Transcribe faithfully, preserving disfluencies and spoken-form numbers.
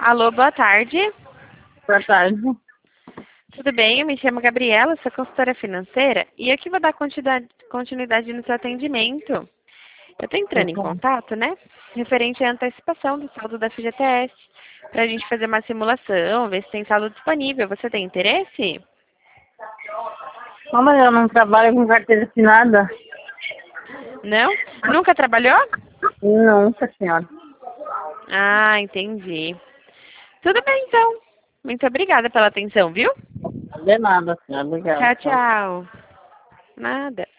Alô, boa tarde. Boa tarde. Tudo bem? Eu me chamo Gabriela, sou consultora financeira e aqui vou dar continuidade, continuidade no seu atendimento. Eu estou entrando em contato, né? Referente à antecipação do saldo da F G T S, para a gente fazer uma simulação, ver se tem saldo disponível. Você tem interesse? Não, mas eu não trabalho com carteira assinada. Não? Nunca trabalhou? Nunca, senhora. Ah, entendi. Tudo bem, então. Muito obrigada pela atenção, viu? De nada, senhora. Tchau, Obrigada. tchau. Nada.